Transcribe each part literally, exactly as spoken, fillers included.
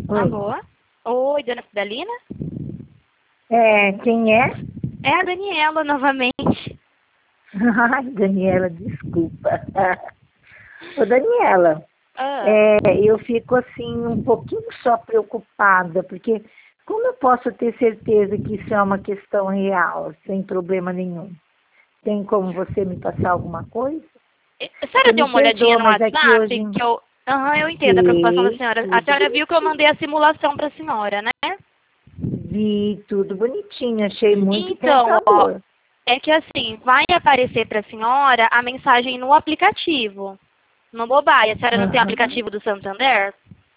Oi. Alô? Oi, dona Fidalina? É, quem é? É a Daniela novamente. Ai, Daniela, desculpa. Ô, Daniela, Ah, é, eu fico assim um pouquinho só preocupada, porque como eu posso ter certeza que isso é uma questão real, sem problema nenhum? Tem como você me passar alguma coisa? a Você senhora deu me uma olhadinha perdoa, no mas aqui WhatsApp hoje que eu... Aham, eu entendo a preocupação da vi senhora. A tudo senhora viu que eu bonitinho. mandei a simulação para a senhora, né? Vi tudo bonitinho, achei muito Então, ó, tentador. é que assim, vai aparecer para a senhora a mensagem no aplicativo, no mobile. A senhora não tem o Aham. aplicativo do Santander?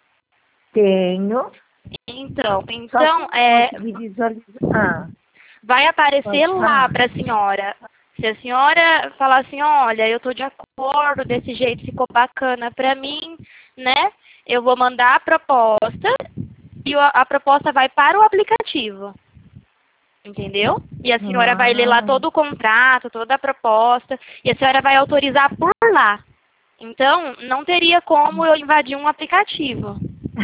Tenho, Então, só que então, eu não é, consegui visualizar. Ah, vai aparecer pode lá falar. para a senhora. Se a senhora falar assim, olha, eu estou de acordo, desse jeito ficou bacana para mim, né? Eu vou mandar a proposta e a, a proposta vai para o aplicativo, entendeu? E a senhora vai ler lá Ah, todo o contrato, toda a proposta, e a senhora vai autorizar por lá. Então, não teria como eu invadir um aplicativo.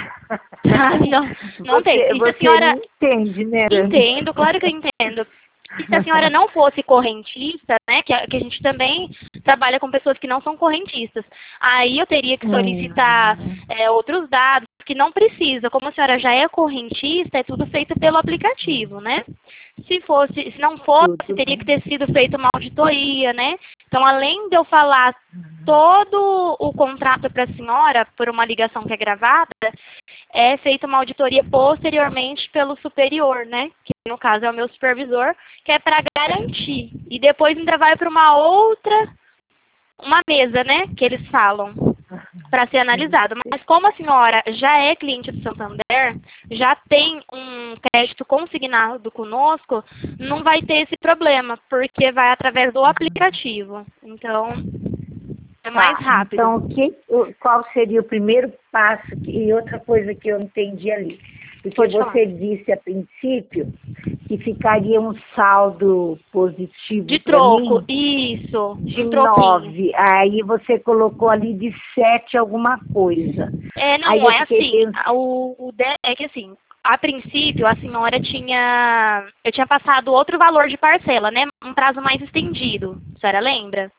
Sabe? Não, não tem. você, E se a você senhora me entende, né, Dani? entendo, claro que eu entendo. E se a senhora não fosse correntista, né, que a, que a gente também trabalha com pessoas que não são correntistas, aí eu teria que solicitar Hum, é, outros dados que não precisa. Como a senhora já é correntista, é tudo feito pelo aplicativo, né? Se fosse, se não fosse, tudo teria que bem. ter sido feita uma auditoria, né? Então, além de eu falar todo o contrato para a senhora por uma ligação que é gravada, é feita uma auditoria posteriormente pelo superior, né? Que no caso é o meu supervisor, que é para garantir. E depois ainda vai para uma outra, uma mesa, né? Que eles falam, para ser Sim. analisado. Mas como a senhora já é cliente do Santander, já tem um crédito consignado conosco, não vai ter esse problema, porque vai através do aplicativo. Então, é mais Tá, rápido. então o que, o- qual seria o primeiro passo? que- E outra coisa que eu entendi ali, porque Pode falar. você disse a princípio que ficaria um saldo positivo De para troco, mim isso, de um troquinho. nove, aí você colocou ali de sete alguma coisa. É, Aí não, eu é fiquei assim, pensando, a- o, o de- é que assim, a princípio a senhora tinha, eu tinha passado outro valor de parcela, né? Um prazo mais estendido, a senhora lembra?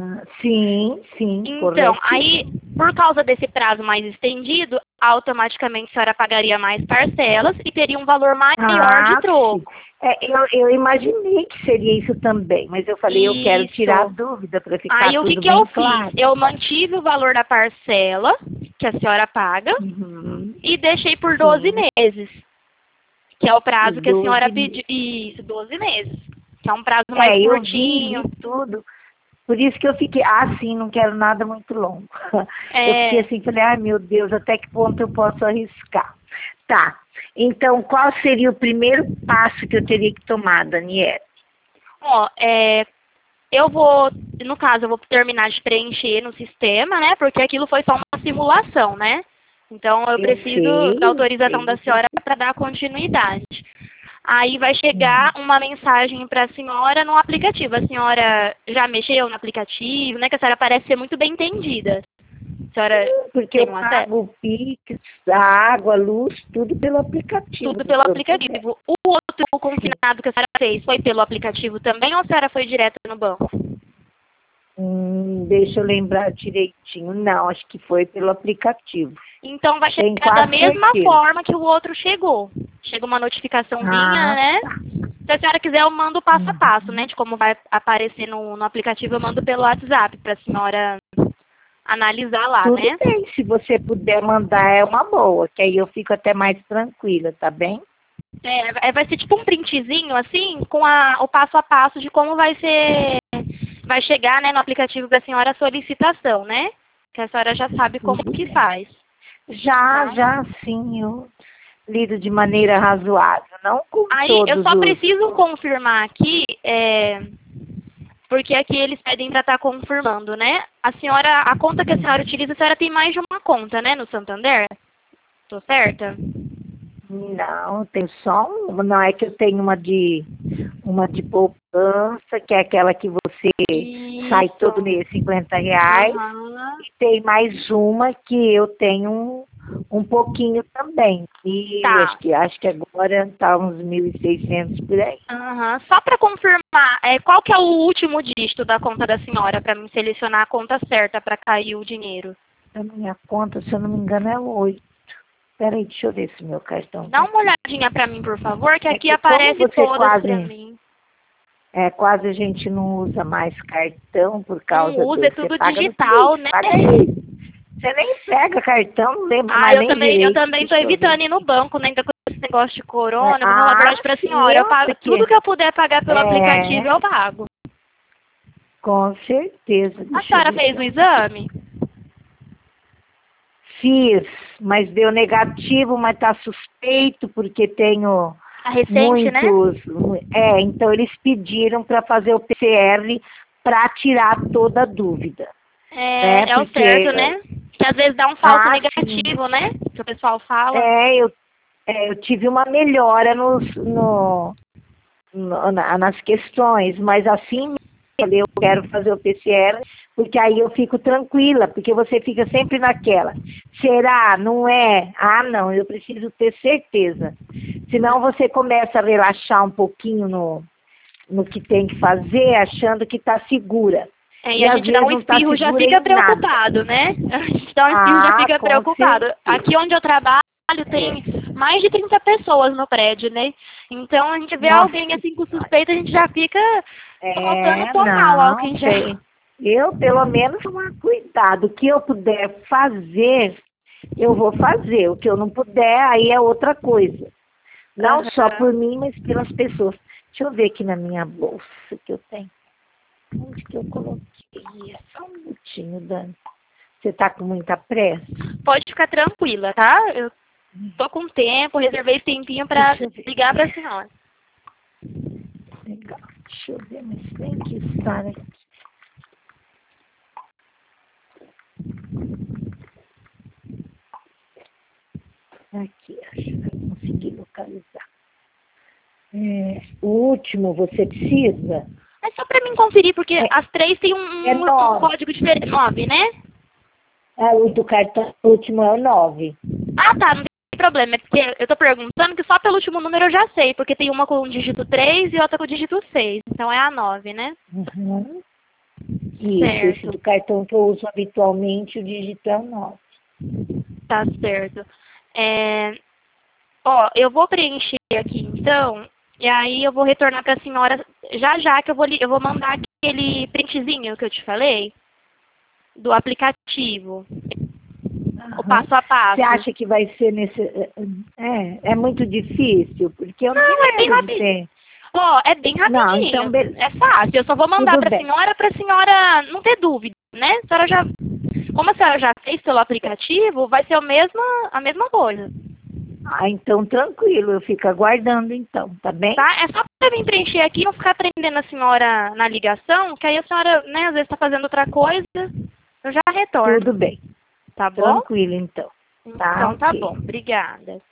sim, sim, Então, aí, corretíssimo. por causa desse prazo mais estendido, automaticamente a senhora pagaria mais parcelas e teria um valor maior de Ah, sim. troco. É, eu, eu imaginei que seria isso também, mas eu falei, eu quero tirar a Isso. dúvida para ficar Aí o que tudo que eu bem fiz? claro. Eu mantive o valor da parcela que a senhora paga Uhum. e deixei por doze Sim, meses, que é o prazo que a senhora doze pediu. meses. Isso, doze meses. Que é um prazo mais É, eu vi, curtinho. vi tudo. Por isso que eu fiquei, ah, sim, não quero nada muito longo. Eu fiquei É, assim, falei, ai meu Deus, até que ponto eu posso arriscar? Tá, então qual seria o primeiro passo que eu teria que tomar, Daniela? ó, é, eu vou, no caso, eu vou terminar de preencher no sistema, né? Porque aquilo foi só uma simulação, né? Então eu Eu preciso da sei, eu autorização sei da do senhora processo. para dar continuidade. Aí vai Hum. chegar uma mensagem para a senhora no aplicativo. A senhora já mexeu no aplicativo, né? Que a senhora parece ser muito bem entendida. A senhora Porque eu tem um acesso? pago o Pix, a água, a luz, tudo pelo aplicativo Tudo do pelo Santander. aplicativo. O outro Sim. confinado que a senhora fez foi pelo aplicativo também ou a senhora foi direto no banco? Hum, deixa eu lembrar direitinho. Não, acho que foi pelo aplicativo. Então vai Tenho chegar da quase mesma certeza. forma que o outro chegou. Chega uma notificaçãozinha, Ah, né? tá. Se a senhora quiser, eu mando o passo a passo, né? Uhum. De como vai aparecer no, no aplicativo, eu mando pelo WhatsApp para a senhora analisar lá, Tudo né? bem, se você puder mandar é uma boa, que aí eu fico até mais tranquila, tá bem? É, é, vai ser tipo um printzinho, assim, com a, o passo a passo de como vai ser, vai chegar, né, no aplicativo da senhora a solicitação, né? Que a senhora já sabe como Tudo que bem. faz, Já, tá? já sim, eu lido de maneira razoável, não com Aí eu todos só os. preciso confirmar aqui, é, porque aqui eles pedem para estar confirmando, né? A senhora, a conta que a senhora utiliza, a senhora tem mais de uma conta, né, no Santander? Tô certa? Não, tem só uma. Não é que eu tenho uma de uma de poupança, que é aquela que você sai Isso. todo mês cinquenta reais, Aham. e tem mais uma que eu tenho um pouquinho também. E Tá. acho que, acho que agora está uns mil e seiscentos por aí. Uhum. Só para confirmar, é, qual que é o último dígito da conta da senhora para me selecionar a conta certa para cair o dinheiro? A minha conta, se eu não me engano, é oito. Peraí, deixa eu ver se meu cartão Dá tá uma aqui. olhadinha para mim, por favor, que É aqui que como aparece você todas quase, para mim. é, quase a gente não usa mais cartão por Não causa usa, do... é Você tudo paga no digital, Pix, né? paga aí. Você nem pega cartão, não lembra Ah, mais eu nem também, eu direito. também tô Deixa eu ver. evitando ir no banco, né? Ainda com esse negócio de É, corona. Vou falar a ah, verdade pra sim, senhora. Eu eu, pago tudo porque... que eu puder pagar pelo aplicativo, É, eu pago. com certeza. A Deixa eu senhora ver se fez eu... o exame? Fiz, mas deu negativo, mas tá suspeito, porque tenho A recente, né? muitos... É, então eles pediram para fazer o P C R para tirar toda a dúvida, né? É, é o Porque... certo, né? Que às vezes dá um falso Ah, sim. negativo, né? Que o pessoal fala. É, eu, é, eu tive uma melhora nos, no, no- na- nas questões, mas assim eu quero fazer o P C R, porque aí eu fico tranquila, porque você fica sempre naquela. Será? Não é? Ah, não, eu preciso ter certeza. Senão você começa a relaxar um pouquinho no, no que tem que fazer, achando que está segura. É, e E a às gente dá vezes um não está espirro já segura fica em nada. preocupado, né? A gente dá um espirro já Ah, fica com preocupado. certeza. Aqui onde eu trabalho tem É. mais de trinta pessoas no prédio, né? Então a gente vê Nossa alguém assim com Senhora. suspeita, a gente já fica faltando É, tomar o álcool não, em gel. tem. Eu, pelo menos, tomar cuidado. O que eu puder fazer, eu vou fazer. O que eu não puder, aí é outra coisa. Não só por Aham. mim, mas pelas pessoas. Deixa eu ver aqui na minha bolsa que eu tenho. Onde que eu coloquei? Só um minutinho, Dani. Você está com muita pressa? Pode ficar tranquila, tá? Eu tô com tempo, reservei esse tempinho pra Deixa eu ver. ligar pra senhora. Legal. Deixa eu ver, mas tem que estar aqui. Aqui, acho que eu consegui localizar. É, o último você precisa? É só pra mim conferir, porque É, as três têm um, é um, um nove. código diferente. Nove, né? Ah, o do cartão o último é o nove. Ah, tá, não tem problema. É porque eu tô perguntando que só pelo último número eu já sei, porque tem uma com o dígito três e outra com o dígito seis. Então é a nove, né? Uhum. Isso, esse Certo, do cartão que eu uso habitualmente, o dígito é o nove. tá certo. É, ó, eu vou preencher aqui então, e aí eu vou retornar pra senhora já já que eu vou, li- eu vou mandar aquele printzinho que eu te falei, do aplicativo, o Aham. passo a Você passo. acha que vai ser nesse... É, é muito difícil, porque eu não me Não, é bem lembro de rapidinho. ter... Ó, é bem Não, rapidinho. então, beleza. É fácil. Eu só vou mandar Tudo pra bem. senhora pra senhora não ter dúvida, né? A senhora já, como a senhora já fez pelo aplicativo, vai ser a mesma, a mesma coisa. Ah, então tranquilo, eu fico aguardando então, tá bem? Tá? É só pra vir preencher aqui, não ficar prendendo a senhora na ligação, que aí a senhora, né, às vezes tá fazendo outra coisa, eu já retorno. Tudo bem. Tá bom? Tranquilo então. Tá, Então tá ok. bom. Obrigada.